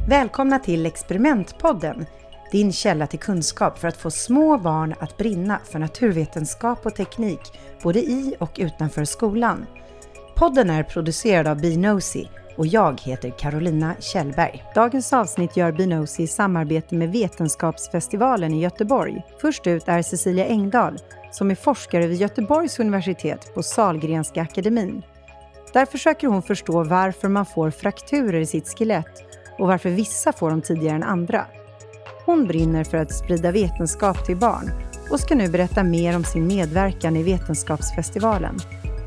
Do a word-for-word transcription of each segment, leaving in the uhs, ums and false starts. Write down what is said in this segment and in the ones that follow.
Välkomna till Experimentpodden, din källa till kunskap för att få små barn att brinna för naturvetenskap och teknik, både i och utanför skolan. Podden är producerad av Binosi och jag heter Carolina Kjellberg. Dagens avsnitt gör Binosi i samarbete med Vetenskapsfestivalen i Göteborg. Först ut är Cecilia Engdahl, som är forskare vid Göteborgs universitet på Sahlgrenska akademin. Där försöker hon förstå varför man får frakturer i sitt skelett och varför vissa får dem tidigare än andra. Hon brinner för att sprida vetenskap till barn och ska nu berätta mer om sin medverkan i Vetenskapsfestivalen.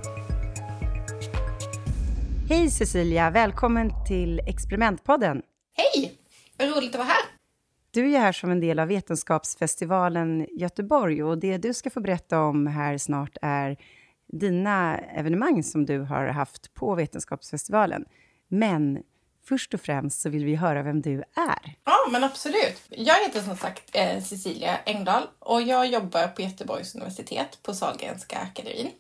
Hej Cecilia, välkommen till Experimentpodden. Hej, vad roligt att vara här. Du är här som en del av Vetenskapsfestivalen Göteborg och det du ska få berätta om här snart är dina evenemang som du har haft på Vetenskapsfestivalen. Men först och främst så vill vi höra vem du är. Ja, men absolut. Jag heter som sagt eh, Cecilia Engdahl och jag jobbar på Göteborgs universitet på Sahlgrenska akademin.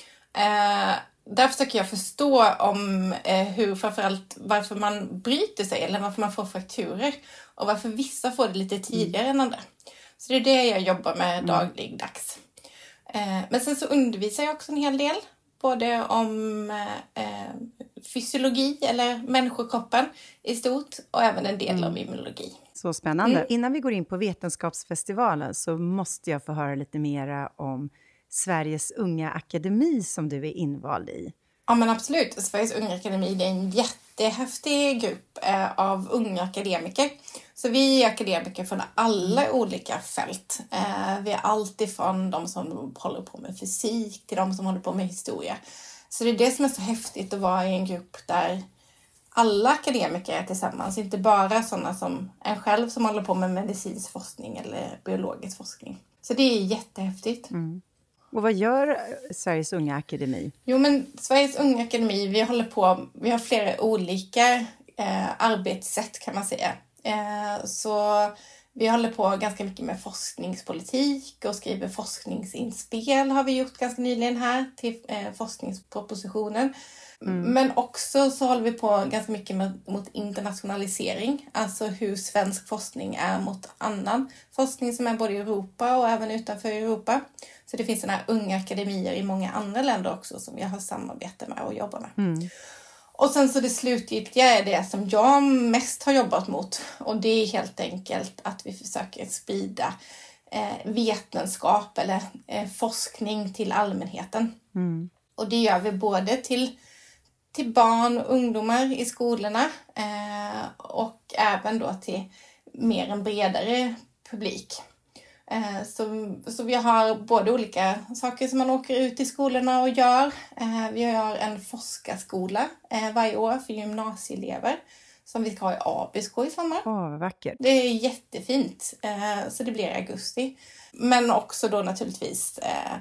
Eh, där försöker jag förstå om eh, hur framförallt varför man bryter sig eller varför man får frakturer och varför vissa får det lite tidigare mm. än andra. Så det är det jag jobbar med mm. dagligdags. Eh, men sen så undervisar jag också en hel del. Både om eh, fysiologi eller människokroppen i stort och även en del mm. om immunologi. Så spännande. Mm. Innan vi går in på Vetenskapsfestivalen så måste jag få höra lite mera om Sveriges unga akademi som du är invald i. Ja men absolut. Sveriges unga akademi är en jättehäftig grupp eh, av unga akademiker. Så vi är akademiker från alla mm. olika fält. Eh, vi är allt ifrån de som håller på med fysik till de som håller på med historia. Så det är det som är så häftigt att vara i en grupp där alla akademiker är tillsammans. Inte bara sådana som en själv som håller på med medicinsk forskning eller biologisk forskning. Så det är jättehäftigt. Mm. Och vad gör Sveriges unga akademi? Jo men Sveriges unga akademi, vi håller på, vi har flera olika eh, arbetssätt kan man säga. Eh, så vi håller på ganska mycket med forskningspolitik och skriver forskningsinspel har vi gjort ganska nyligen här till eh, forskningspropositionen. Mm. Men också så håller vi på ganska mycket med, mot internationalisering. Alltså hur svensk forskning är mot annan forskning som är både i Europa och även utanför Europa. Så det finns sådana här unga akademier i många andra länder också som jag har samarbete med och jobbar med. Mm. Och sen så det slutgiltiga är det som jag mest har jobbat mot. Och det är helt enkelt att vi försöker sprida eh, vetenskap eller eh, forskning till allmänheten. Mm. Och det gör vi både till, till barn och ungdomar i skolorna eh, och även då till mer en bredare publik. Eh, så, så vi har både olika saker som man åker ut i skolorna och gör. Eh, vi har en forskarskola eh, varje år för gymnasieelever som vi ska ha i Abisko i sommar. Åh, vad vackert. Det är jättefint, eh, så det blir i augusti. Men också då naturligtvis eh,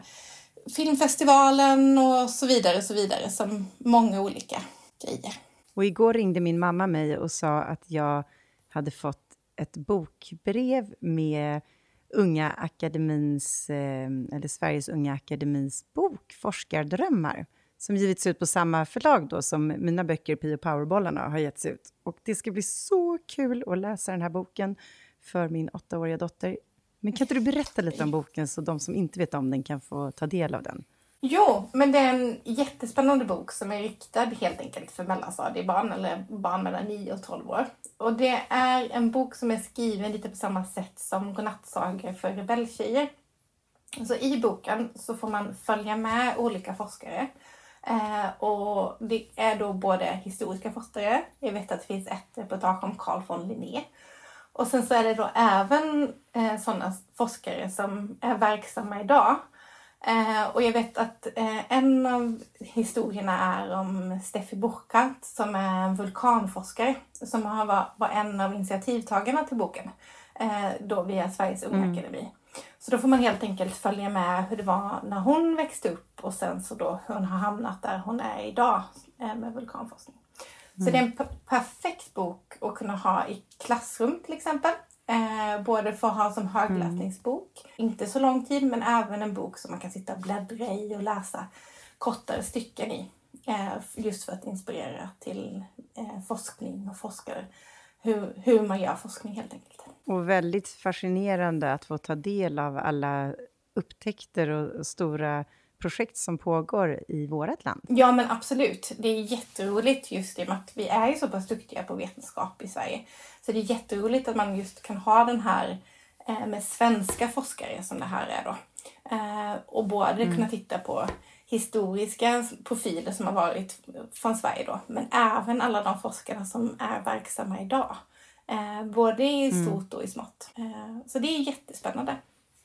filmfestivalen och så vidare och så vidare som många olika grejer. Och igår ringde min mamma mig och sa att jag hade fått ett bokbrev med Unga akademins, eller Sveriges unga akademins bok Forskardrömmar som givits ut på samma förlag då som mina böcker Pio Powerbollarna har getts ut. Och det ska bli så kul att läsa den här boken för min åttaåriga dotter. Men kan inte du berätta lite om boken så de som inte vet om den kan få ta del av den? Jo, men det är en jättespännande bok som är riktad helt enkelt för mellanstadiebarn eller barn mellan nio och tolv år. Och det är en bok som är skriven lite på samma sätt som godnattsagor för rebelltjejer. Så i boken så får man följa med olika forskare. Eh, och det är då både historiska forskare. Jag vet att det finns ett reportage om Carl von Linné. Och sen så är det då även eh, sådana forskare som är verksamma idag. Eh, och jag vet att eh, en av historierna är om Steffi Burkhardt som är en vulkanforskare som har var, var en av initiativtagarna till boken eh, då via Sveriges unga mm. akademi. Så då får man helt enkelt följa med hur det var när hon växte upp och sen så då hur hon har hamnat där hon är idag eh, med vulkanforskning. Mm. Så det är en p- perfekt bok att kunna ha i klassrum till exempel. Eh, både för att ha som högläsningsbok, mm. inte så lång tid, men även en bok som man kan sitta och bläddra i och läsa kortare stycken i. Eh, just för att inspirera till eh, forskning och forskare. hur, hur man gör forskning helt enkelt. Och väldigt fascinerande att få ta del av alla upptäckter och stora projekt som pågår i vårt land. Ja, men absolut. Det är jätteroligt just i och med att vi är ju så pass duktiga på vetenskap i Sverige. Så det är jätteroligt att man just kan ha den här eh, med svenska forskare som det här är då. Eh, och både mm. kunna titta på historiska profiler som har varit från Sverige då. Men även alla de forskare som är verksamma idag. Eh, både i stort och i smått. Eh, så det är jättespännande.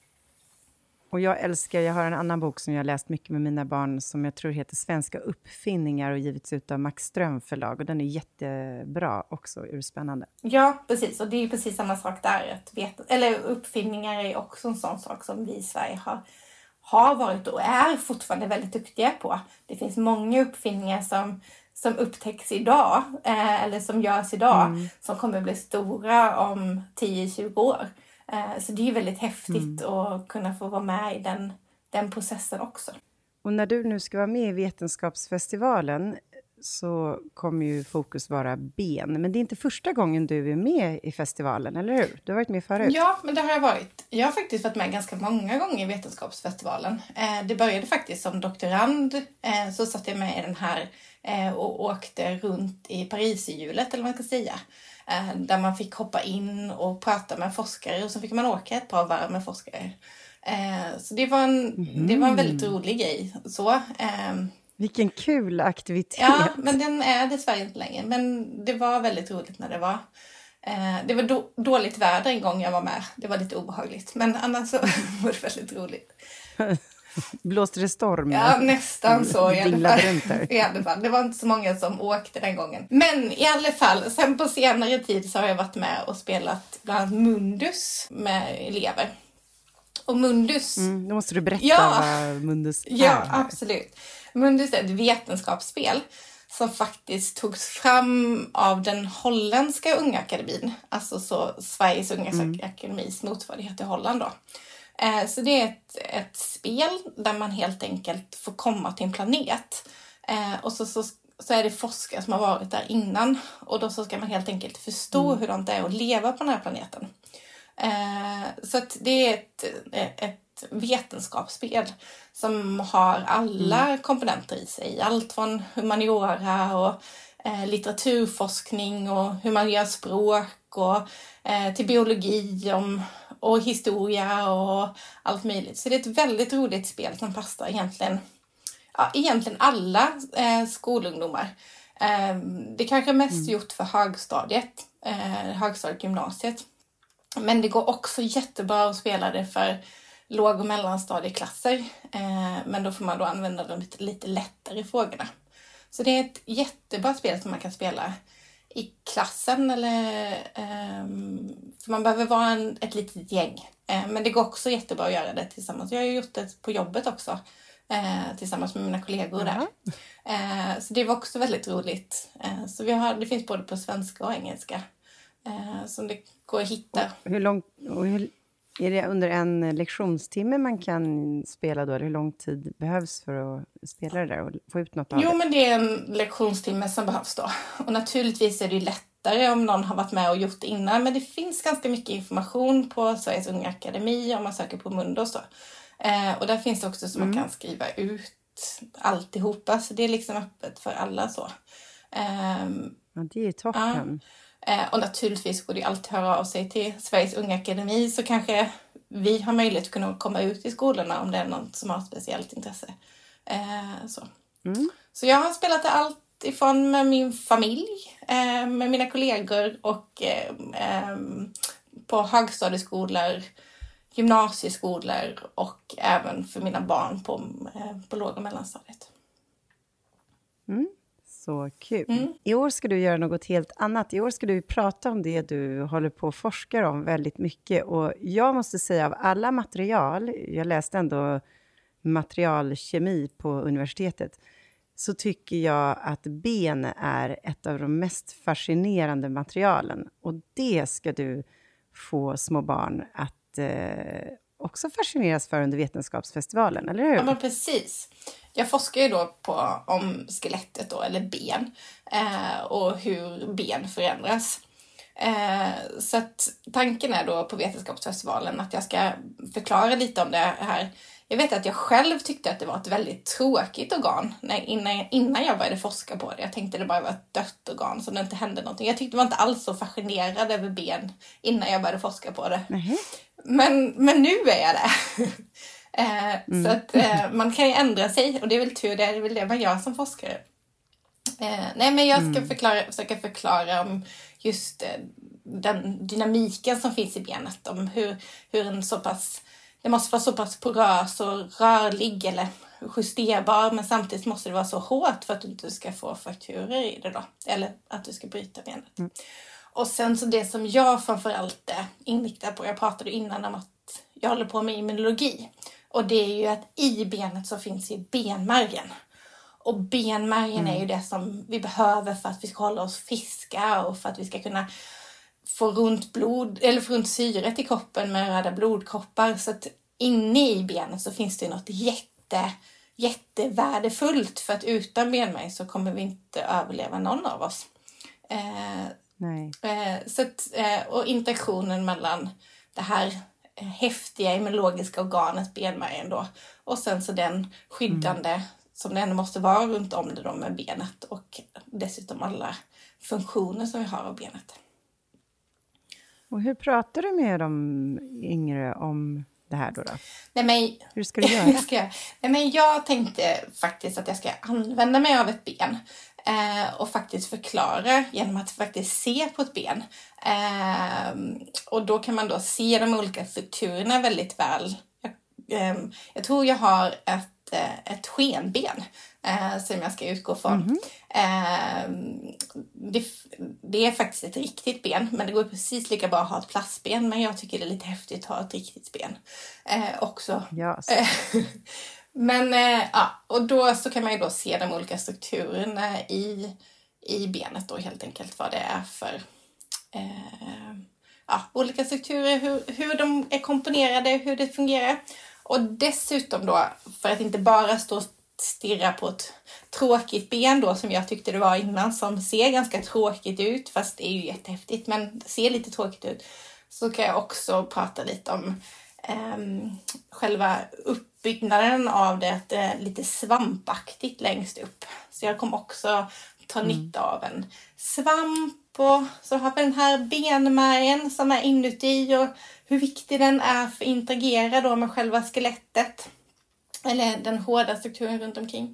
Och jag älskar, jag har en annan bok som jag har läst mycket med mina barn som jag tror heter Svenska uppfinningar och givits ut av Max Ström förlag. Och den är jättebra också, är det spännande. Ja, precis. Och det är precis samma sak där. Att veta, eller uppfinningar är också en sån sak som vi i Sverige har, har varit och är fortfarande väldigt duktiga på. Det finns många uppfinningar som, som upptäcks idag, eh, eller som görs idag, mm. som kommer bli stora om tio till tjugo år. Så det är väldigt häftigt mm. att kunna få vara med i den, den processen också. Och när du nu ska vara med i Vetenskapsfestivalen så kommer ju fokus vara ben. Men det är inte första gången du är med i festivalen, eller hur? Du har varit med förut. Ja, men det har jag varit. Jag har faktiskt varit med ganska många gånger i Vetenskapsfestivalen. Det började faktiskt som doktorand. Så satt jag med i den här och åkte runt i Pariserhjulet, eller vad man ska säga. Där man fick hoppa in och prata med forskare. Och så fick man åka ett par varv med forskare. Så det var en, mm. det var en väldigt rolig grej. Så, vilken kul aktivitet. Ja, men den är dessvärre inte längre. Men det var väldigt roligt när det var. Det var då, dåligt väder en gång jag var med. Det var lite obehagligt. Men annars så var det väldigt roligt. Blåste det storm? Ja, nästan så i alla, fall. i alla fall. Det var inte så många som åkte den gången. Men i alla fall, sen på senare tid så har jag varit med och spelat bland annat Mundus med elever. Och Mundus... Mm, då måste du berätta ja, vad Mundus är. Ja, absolut. Mundus är ett vetenskapsspel som faktiskt togs fram av den holländska unga akademin. Alltså så Sveriges unga mm. akademis motsvarighet i Holland då. Så det är ett, ett spel där man helt enkelt får komma till en planet. Eh, och så, så, så är det forskare som har varit där innan. Och då så ska man helt enkelt förstå mm. hur det är att leva på den här planeten. Eh, så att det är ett, ett vetenskapsspel som har alla mm. komponenter i sig. Allt från humaniora och eh, litteraturforskning och hur man gör språk och eh, till biologi om... och historia och allt möjligt. Så det är ett väldigt roligt spel som passar egentligen, ja, egentligen alla eh, skolungdomar. Eh, det kanske är mest mm. gjort för högstadiet, eh, högstadiet gymnasiet. Men det går också jättebra att spela det för låg- och mellanstadieklasser. Eh, men då får man då använda de lite, lite lättare frågorna. Så det är ett jättebra spel som man kan spela i klassen eller um, för man behöver vara en, ett litet gäng. Uh, men det går också jättebra att göra det tillsammans. Jag har ju gjort det på jobbet också uh, tillsammans med mina kollegor mm. där. Uh, så det var också väldigt roligt. Uh, så vi har, det finns både på svenska och engelska uh, som det går att hitta. Och hur långt, och hur, är det under en lektionstimme man kan spela då? Hur lång tid behövs för att spela det där och få ut något av jo, det? Jo, men det är en lektionstimme som behövs då. Och naturligtvis är det lättare om någon har varit med och gjort det innan. Men det finns ganska mycket information på Sveriges unga akademi om man söker på Mundus då. Eh, och där finns det också som mm. man kan skriva ut alltihopa. Så det är liksom öppet för alla så. Eh, ja, det är toppen. Ja. Eh, och naturligtvis går det alltid höra av sig till Sveriges unga akademi så kanske vi har möjlighet att kunna komma ut i skolorna om det är någon som har ett speciellt intresse. Eh, så. Mm. så jag har spelat det allt ifrån med min familj, eh, med mina kollegor och eh, eh, på högstadieskolor, gymnasieskolor och även för mina barn på, eh, på låg- och mellanstadiet. Mm. Så kul. Mm. I år ska du göra något helt annat. I år ska du prata om det du håller på att forska om väldigt mycket. Och jag måste säga av alla material, jag läste ändå materialkemi på universitetet, så tycker jag att ben är ett av de mest fascinerande materialen. Och det ska du få små barn att eh, också fascineras för under Vetenskapsfestivalen, eller hur? Ja, men precis. Jag forskar ju då på om skelettet då, eller ben, eh, och hur ben förändras. Eh, så att tanken är då på Vetenskapsfestivalen att jag ska förklara lite om det här. Jag vet att jag själv tyckte att det var ett väldigt tråkigt organ när, innan, innan jag började forska på det. Jag tänkte det bara var ett dött organ som det inte hände någonting. Jag tyckte det var inte alls så fascinerad över ben innan jag började forska på det. Mm. Men, men nu är jag det. eh, mm. Så att eh, man kan ju ändra sig och det är väl tur, det är väl det man gör som forskare. Eh, nej men jag ska förklara, försöka förklara om just eh, den dynamiken som finns i benet. Om hur, hur en så pass, det måste vara så pass porös och rörlig eller justerbar. Men samtidigt måste det vara så hårt för att du inte ska få frakturer i det då. Eller att du ska bryta benet. Mm. Och sen så det som jag framförallt är inriktad på. Jag pratade innan om att jag håller på med immunologi. Och det är ju att i benet så finns ju benmärgen. Och benmärgen mm. är ju det som vi behöver för att vi ska hålla oss friska och för att vi ska kunna få runt blod eller få runt syret i kroppen med röda blodkroppar. Så att inne i benet så finns det något jätte, jättevärdefullt, för att utan benmärg så kommer vi inte överleva någon av oss. Eh, Nej. Eh, så att, eh, och interaktionen mellan det här eh, häftiga immunologiska organet benmärgen då och sen så den skyddande mm. som det ändå måste vara runt om det då med benet och dessutom alla funktioner som vi har av benet. Och hur pratar du med de yngre om det här då? då? Nej, men, hur ska du göra? ska jag, nej, men jag tänkte faktiskt att jag ska använda mig av ett ben eh, och faktiskt förklara genom att faktiskt se på ett ben. Eh, och då kan man då se de olika strukturerna väldigt väl. Jag, eh, jag tror jag har ett ett skenben eh, som jag ska utgå från. Mm-hmm. Eh, det, det är faktiskt ett riktigt ben, men det går precis lika bra att ha ett plastben, men jag tycker det är lite häftigt att ha ett riktigt ben eh, också. Yes. Men eh, ja, och då så kan man ju då se de olika strukturerna i, i benet då helt enkelt, vad det är för eh, ja, olika strukturer, hur, hur de är komponerade, hur det fungerar. Och dessutom då, för att inte bara stå och stirra på ett tråkigt ben då, som jag tyckte det var innan, som ser ganska tråkigt ut, fast det är ju jättehäftigt, men ser lite tråkigt ut, så kan jag också prata lite om eh, själva uppbyggnaden av det, att det är lite svampaktigt längst upp. Så jag kommer också ta mm. nytta av en svamp, och så har vi den här benmärgen som är inuti och hur viktig den är för att interagera då med själva skelettet. Eller den hårda strukturen runt omkring.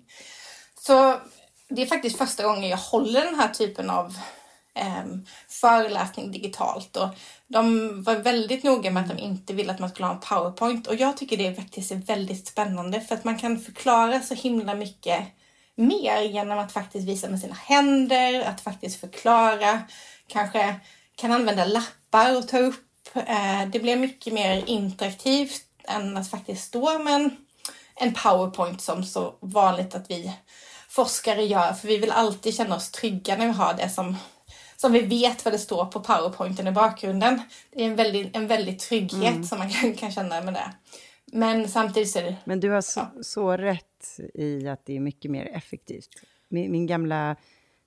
Så det är faktiskt första gången jag håller den här typen av eh, föreläsning digitalt. Och de var väldigt noga med att de inte ville att man skulle ha en PowerPoint. Och jag tycker det är faktiskt väldigt spännande, för att man kan förklara så himla mycket mer genom att faktiskt visa med sina händer, att faktiskt förklara, kanske kan använda lappar och ta upp. Det blir mycket mer interaktivt än att faktiskt stå med en, en PowerPoint som så vanligt att vi forskare gör, för vi vill alltid känna oss trygga när vi har det som, som vi vet vad det står på PowerPointen i bakgrunden. Det är en väldigt, en väldigt trygghet mm. som man kan, kan känna med det. Men samtidigt så är det... Men du har så, ja. så rätt i att det är mycket mer effektivt. Min, min gamla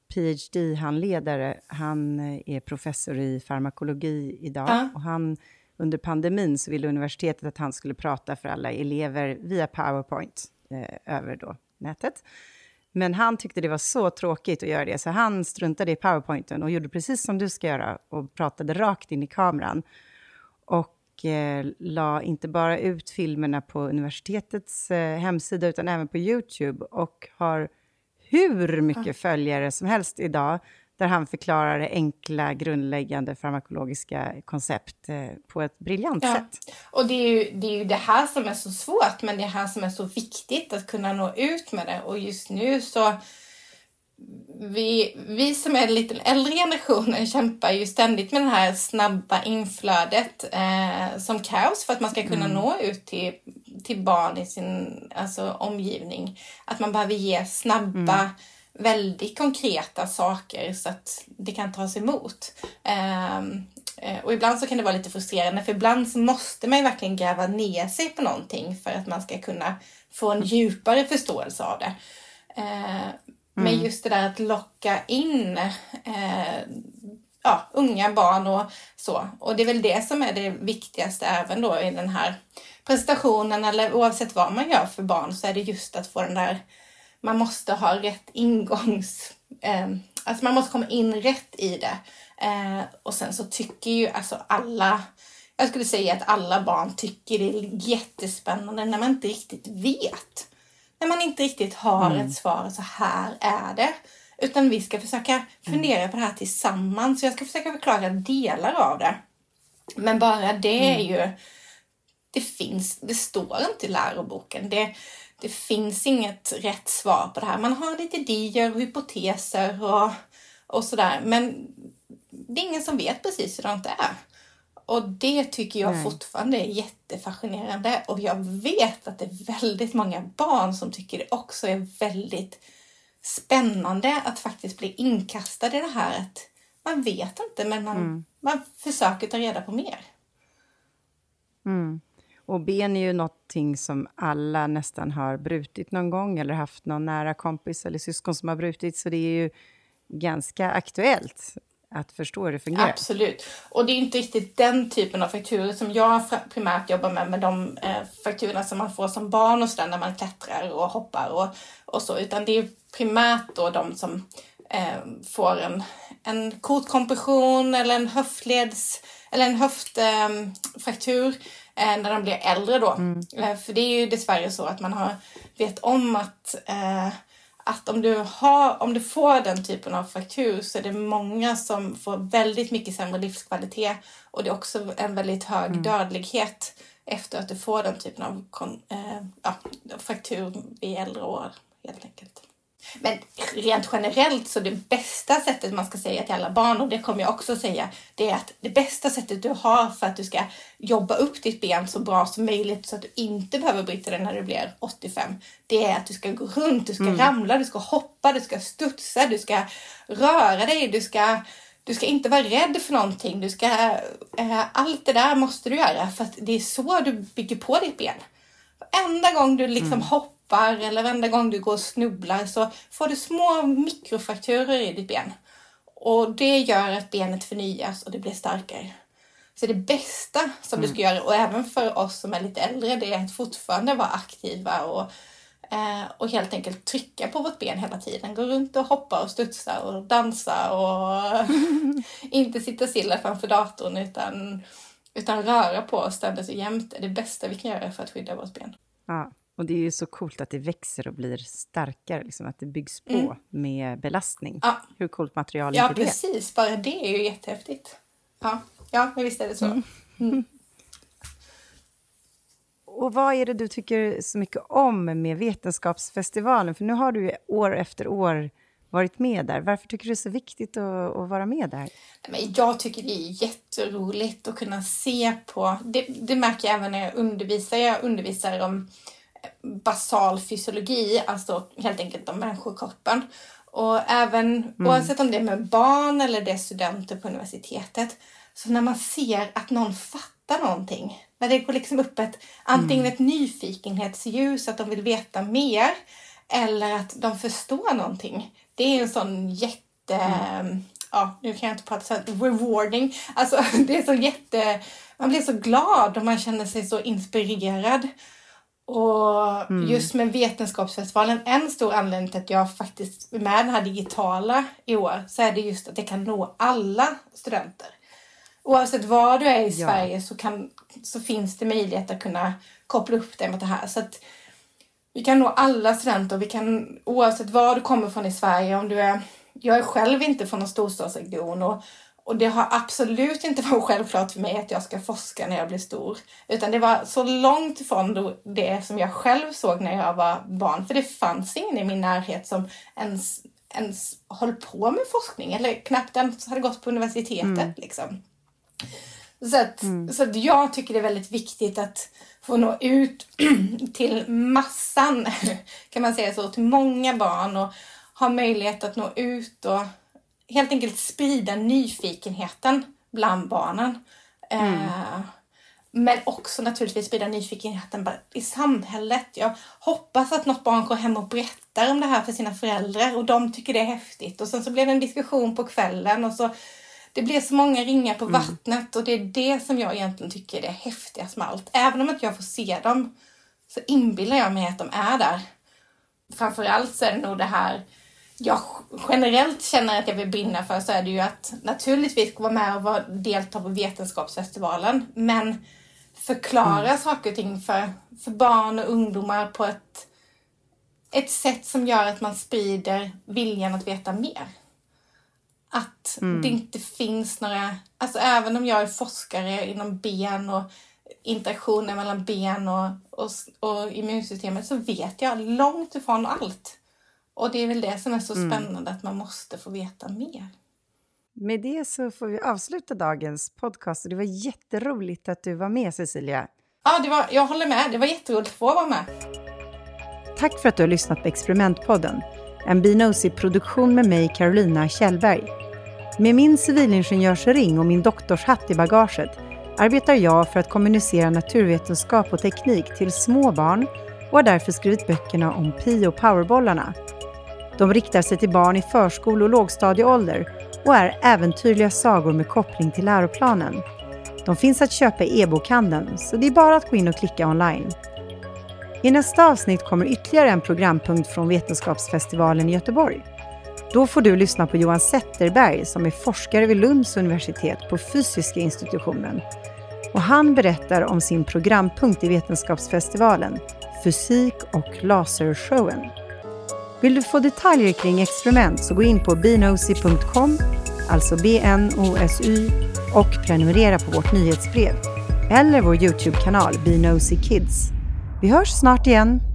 PhD-handledare, han är professor i farmakologi idag. Ja. Och han, under pandemin så ville universitetet att han skulle prata för alla elever via PowerPoint eh, över då nätet. Men han tyckte det var så tråkigt att göra det, så han struntade i PowerPointen och gjorde precis som du ska göra och pratade rakt in i kameran. Och eh, la inte bara ut filmerna på universitetets eh, hemsida utan även på YouTube, och har hur mycket ja. följare som helst idag där han förklarar enkla grundläggande farmakologiska koncept eh, på ett briljant ja. sätt. Och det är, ju, det är ju det här som är så svårt, men det här som är så viktigt att kunna nå ut med det. Och just nu så vi, vi som är lite äldre generationen kämpar ju ständigt med det här snabba inflödet eh, som krävs för att man ska kunna mm. nå ut till, till barn i sin alltså, omgivning. Att man behöver ge snabba mm. väldigt konkreta saker så att det kan tas emot. Um, och ibland så kan det vara lite frustrerande, för ibland så måste man verkligen gräva ner sig på någonting för att man ska kunna få en djupare förståelse av det. Uh, mm. Men just det där att locka in uh, ja, unga barn och så. Och det är väl det som är det viktigaste även då i den här presentationen, eller oavsett vad man gör för barn, så är det just att få den där, man måste ha rätt ingångs, eh, alltså man måste komma in rätt i det. Eh, och sen så tycker ju alltså alla, jag skulle säga att alla barn tycker det är jättespännande när man inte riktigt vet. När man inte riktigt har mm. ett svar, så här är det. Utan vi ska försöka fundera på det här tillsammans. Så jag ska försöka förklara delar av det. Men bara det är ju, det finns, det står inte i läroboken. Det, det finns inget rätt svar på det här. Man har lite idéer och hypoteser och, och sådär. Men det är ingen som vet precis hur det är. Och det tycker jag Nej. fortfarande är jättefascinerande. Och jag vet att det är väldigt många barn som tycker det också är väldigt spännande att faktiskt bli inkastad i det här. Att man vet inte, men man, mm. man försöker ta reda på mer. Mm. Och ben är ju någonting som alla nästan har brutit någon gång. Eller haft någon nära kompis eller syskon som har brutit. Så det är ju ganska aktuellt att förstå hur det fungerar. Absolut. Och det är inte riktigt den typen av frakturer som jag primärt jobbar med. Med de eh, frakturerna som man får som barn och sådär när man klättrar och hoppar och, och så. Utan det är primärt då de som eh, får en, en kotkompression eller en höftleds eller en höftfraktur eh, när de blir äldre då. Mm. Eh, för det är ju dessvärre så att man har vet om att eh, att om du, har, om du får den typen av fraktur så är det många som får väldigt mycket sämre livskvalitet. Och det är också en väldigt hög mm. dödlighet efter att du får den typen av eh, ja, fraktur i äldre år helt enkelt. Men rent generellt så det bästa sättet man ska säga till alla barn, och det kommer jag också säga, det är att det bästa sättet du har för att du ska jobba upp ditt ben så bra som möjligt så att du inte behöver bryta det när du blir åttiofem. Det är att du ska gå runt, du ska mm. ramla, du ska hoppa, du ska studsa, du ska röra dig, du ska, du ska inte vara rädd för någonting. Du ska, äh, allt det där måste du göra för att det är så du bygger på ditt ben. Enda gång du liksom mm. hoppar eller varenda gång du går och snubblar så får du små mikrofrakturer i ditt ben. Och det gör att benet förnyas och det blir starkare. Så det bästa som mm. du ska göra, och även för oss som är lite äldre, det är att fortfarande vara aktiva och, eh, och helt enkelt trycka på vårt ben hela tiden. Gå runt och hoppa och studsa och dansa och inte sitta stilla framför datorn utan, utan röra på oss ständigt och jämt. Det är det bästa vi kan göra för att skydda vårt ben. Ja. Och det är ju så coolt att det växer och blir starkare, liksom att det byggs på mm. med belastning. Ja. Hur coolt material är ja, det? Ja, precis. Bara det är ju jättehäftigt. Ja, ja men visst är det så. Mm. Mm. Och vad är det du tycker så mycket om med Vetenskapsfestivalen? För nu har du ju år efter år varit med där. Varför tycker du det är så viktigt att, att vara med där? Men jag tycker det är jätteroligt att kunna se på... Det, det märker jag även när jag undervisar. Jag undervisar om basal fysiologi, alltså helt enkelt om människokroppen. Och även, mm. oavsett om det är med barn eller det är studenter på universitetet, så när man ser att någon fattar någonting, när det går liksom upp ett, antingen ett nyfikenhetsljus att de vill veta mer, eller att de förstår någonting, det är en sån jätte, mm. ja, nu kan jag inte prata så här, rewarding, alltså det är så jätte, man blir så glad och man känner sig så inspirerad. Och mm. just med Vetenskapsfestivalen, en stor anledning till att jag faktiskt är med den här digitala i år, så är det just att det kan nå alla studenter. Oavsett var du är i ja. Sverige så, kan, så finns det möjlighet att kunna koppla upp dig mot det här. Så att vi kan nå alla studenter, vi kan, oavsett var du kommer från i Sverige, om du är, jag är själv inte från någon storstadsregion och Och det har absolut inte varit självklart för mig att jag ska forska när jag blir stor. Utan det var så långt ifrån det som jag själv såg när jag var barn. För det fanns ingen i min närhet som ens, ens höll på med forskning. Eller knappt ens hade gått på universitetet. Mm. Liksom. Så, att, mm. så att jag tycker det är väldigt viktigt att få nå ut till massan. Kan man säga så. Till många barn. Och ha möjlighet att nå ut och helt enkelt sprida nyfikenheten bland barnen. Mm. Eh, men också naturligtvis sprida nyfikenheten i samhället. Jag hoppas att något barn går hem och berättar om det här för sina föräldrar. Och de tycker det är häftigt. Och sen så blir det en diskussion på kvällen. Och så det blir så många ringar på mm. vattnet. Och det är det som jag egentligen tycker är det häftigast med allt. Även om inte jag får se dem så inbillar jag mig att de är där. Framförallt så är det nog det här jag generellt känner att jag vill brinna för, så är det ju att naturligtvis vara med och vara, delta på Vetenskapsfestivalen. Men förklara mm. saker och ting för, för barn och ungdomar på ett, ett sätt som gör att man sprider viljan att veta mer. Att mm. det inte finns några... Alltså även om jag är forskare inom ben och interaktioner mellan ben och, och, och immunsystemet, så vet jag långt ifrån allt. Och det är väl det som är så mm. spännande, att man måste få veta mer. Med det så får vi avsluta dagens podcast. Det var jätteroligt att du var med, Cecilia. Ja, det var, jag håller med. Det var jätteroligt att få vara med. Tack för att du har lyssnat på Experimentpodden. En Bnosy-produktion med mig, Carolina Kjellberg. Med min civilingenjörsring och min doktorshatt i bagaget arbetar jag för att kommunicera naturvetenskap och teknik till små barn och har därför skrivit böckerna om Pi och Powerbollarna. De riktar sig till barn i förskol- och lågstadieålder och är äventyrliga sagor med koppling till läroplanen. De finns att köpa i e-bokhandeln, så det är bara att gå in och klicka online. I nästa avsnitt kommer ytterligare en programpunkt från Vetenskapsfestivalen i Göteborg. Då får du lyssna på Johan Zetterberg som är forskare vid Lunds universitet på fysiska institutionen. Och han berättar om sin programpunkt i Vetenskapsfestivalen, fysik och lasershowen. Vill du få detaljer kring experiment så gå in på bnosy punkt com, alltså B N O S Y, och prenumerera på vårt nyhetsbrev. Eller vår YouTube-kanal Bnosy Kids. Vi hörs snart igen.